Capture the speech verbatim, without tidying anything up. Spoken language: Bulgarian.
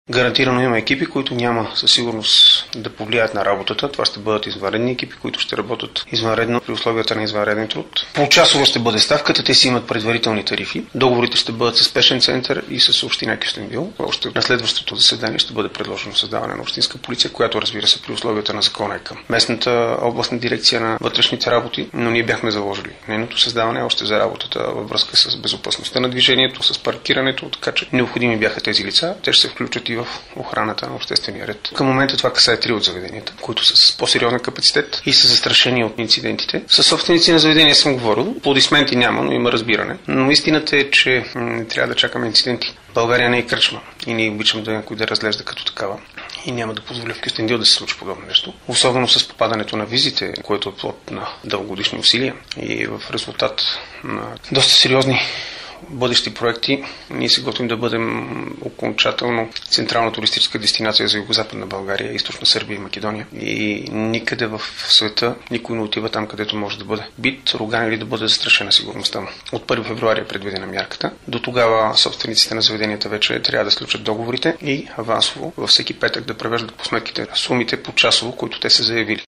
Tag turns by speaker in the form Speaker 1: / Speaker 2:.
Speaker 1: Гарантирано има екипи, които няма със сигурност да повлияят на работата. Това ще бъдат извънредни екипи, които ще работят извънредно при условията на извънреден труд. Получасово ще бъде ставката, те си имат предварителни тарифи. Договорите ще бъдат с спешен център и с община Кюстендил. Още на следващото заседание ще бъде предложено създаване на общинска полиция, която, разбира се, при условията на закона е към местната областна дирекция на вътрешните работи, но ние бяхме заложили нейното създаване още за работата във връзка с безопасността на движението, с паркирането, така че необходими бяха тези лица. Те ще се включат и в охраната на обществения ред. Към момента това касае три от заведенията, които са с по-сериозен капацитет и са застрашени от инцидентите. С собственици на заведения съм говорил. Аплодисменти няма, но има разбиране. Но истината е, че не трябва да чакаме инциденти. България не е кръчма и не обичам да някой да разглежда като такава. И няма да позволя в Кюстендил да се случи подобно нещо. Особено с попадането на визите, което е плод на дългогодишни усилия и в резултат на доста сериозни бъдещи проекти, ние се готвим да бъдем окончателно централна туристическа дестинация за Югозападна България, Източна Сърбия и Македония. И никъде в света никой не отива там, където може да бъде бит, руган или да бъде застрашена сигурността. От първи февруари е предвидена мярката. До тогава собствениците на заведенията вече трябва да сключат договорите и авансово във всеки петък да превеждат по сметките сумите по часово, които те са заявили.